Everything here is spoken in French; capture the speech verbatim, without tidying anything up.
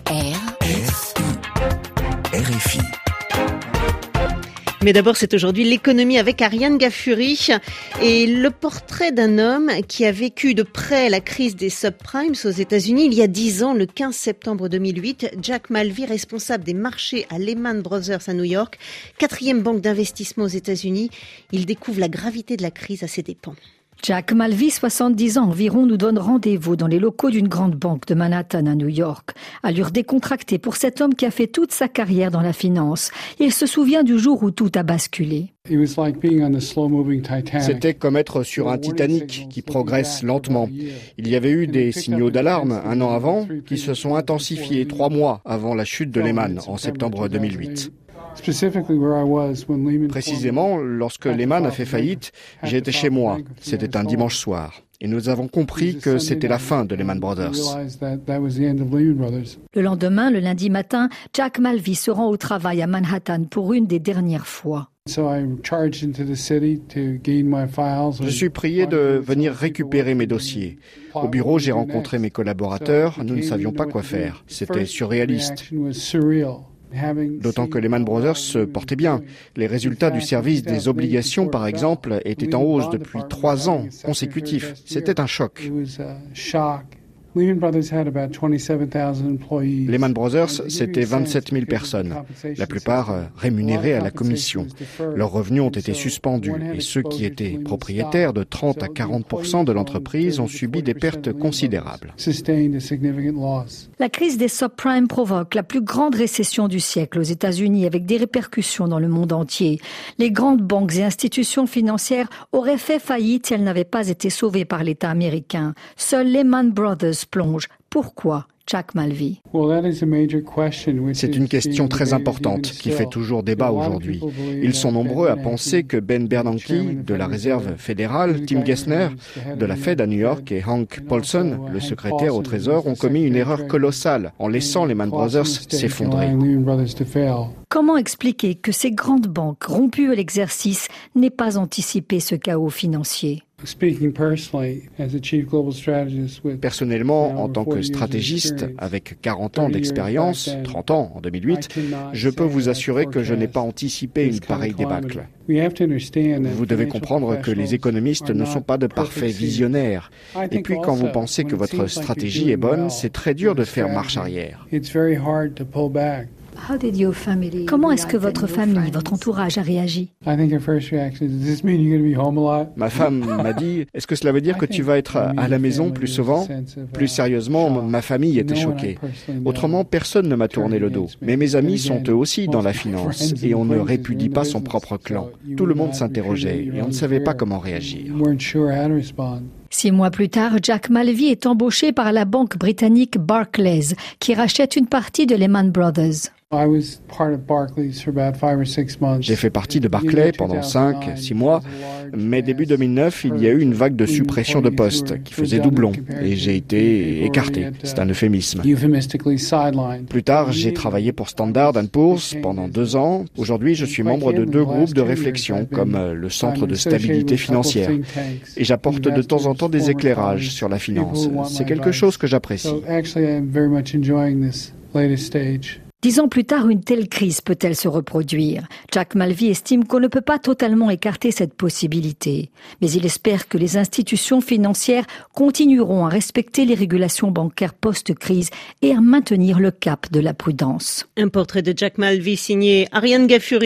R F I. R F I. Mais d'abord, c'est aujourd'hui l'économie avec Ariane Ghaffuri et le portrait d'un homme qui a vécu de près la crise des subprimes aux États-Unis il y a dix ans, le quinze septembre deux mille huit. Jack Malvi, responsable des marchés à Lehman Brothers à New York, quatrième banque d'investissement aux États-Unis. Il découvre la gravité de la crise à ses dépens. Jack Malvi, soixante-dix ans environ, nous donne rendez-vous dans les locaux d'une grande banque de Manhattan à New York. Allure décontractée pour cet homme qui a fait toute sa carrière dans la finance. Il se souvient du jour où tout a basculé. C'était comme être sur un Titanic qui progresse lentement. Il y avait eu des signaux d'alarme un an avant qui se sont intensifiés trois mois avant la chute de Lehman en septembre deux mille huit. Précisément, lorsque Lehman a fait faillite, j'étais chez moi. C'était un dimanche soir. Et nous avons compris que c'était la fin de Lehman Brothers. Le lendemain, le lundi matin, Jack Malvi se rend au travail à Manhattan pour une des dernières fois. Je suis prié de venir récupérer mes dossiers. Au bureau, j'ai rencontré mes collaborateurs. Nous ne savions pas quoi faire. C'était surréaliste. D'autant que Lehman Brothers se portait bien. Les résultats du service des obligations, par exemple, étaient en hausse depuis trois ans consécutifs. C'était un choc. Lehman Brothers, c'était vingt-sept mille personnes, la plupart rémunérées à la commission. Leurs revenus ont été suspendus et ceux qui étaient propriétaires de trente à quarante pour cent de l'entreprise ont subi des pertes considérables. La crise des subprimes provoque la plus grande récession du siècle aux États-Unis avec des répercussions dans le monde entier. Les grandes banques et institutions financières auraient fait faillite si elles n'avaient pas été sauvées par l'État américain. Seuls Lehman Brothers plonge. Pourquoi, Jack Malvi? C'est une question très importante qui fait toujours débat aujourd'hui. Ils sont nombreux à penser que Ben Bernanke de la Réserve fédérale, Tim Gessner de la Fed à New York et Hank Paulson, le secrétaire au Trésor, ont commis une erreur colossale en laissant Lehman Brothers s'effondrer. Comment expliquer que ces grandes banques rompues à l'exercice n'aient pas anticipé ce chaos financier? Personnellement, en tant que stratégiste, avec quarante ans d'expérience, trente ans en deux mille huit, je peux vous assurer que je n'ai pas anticipé une pareille débâcle. Vous devez comprendre que les économistes ne sont pas de parfaits visionnaires. Et puis quand vous pensez que votre stratégie est bonne, c'est très dur de faire marche arrière. Comment est-ce que votre famille, votre entourage a réagi? Ma femme m'a dit, est-ce que cela veut dire que tu vas être à la maison plus souvent? Plus sérieusement, ma famille était choquée. Autrement, personne ne m'a tourné le dos. Mais mes amis sont eux aussi dans la finance et on ne répudie pas son propre clan. Tout le monde s'interrogeait et on ne savait pas comment réagir. Six mois plus tard, Jack Malvi est embauché par la banque britannique Barclays, qui rachète une partie de Lehman Brothers. J'ai fait partie de Barclays pendant cinq, six mois, mais début deux mille neuf, il y a eu une vague de suppression de postes qui faisait doublon et j'ai été écarté. C'est un euphémisme. Plus tard, j'ai travaillé pour Standard and Poor's pendant deux ans. Aujourd'hui, je suis membre de deux groupes de réflexion comme le Centre de stabilité financière et j'apporte de temps en temps des éclairages sur la finance. C'est quelque chose que j'apprécie. Dix ans plus tard, une telle crise peut-elle se reproduire? Jack Malvi estime qu'on ne peut pas totalement écarter cette possibilité. Mais il espère que les institutions financières continueront à respecter les régulations bancaires post-crise et à maintenir le cap de la prudence. Un portrait de Jack Malvi signé Ariane Ghaffuri.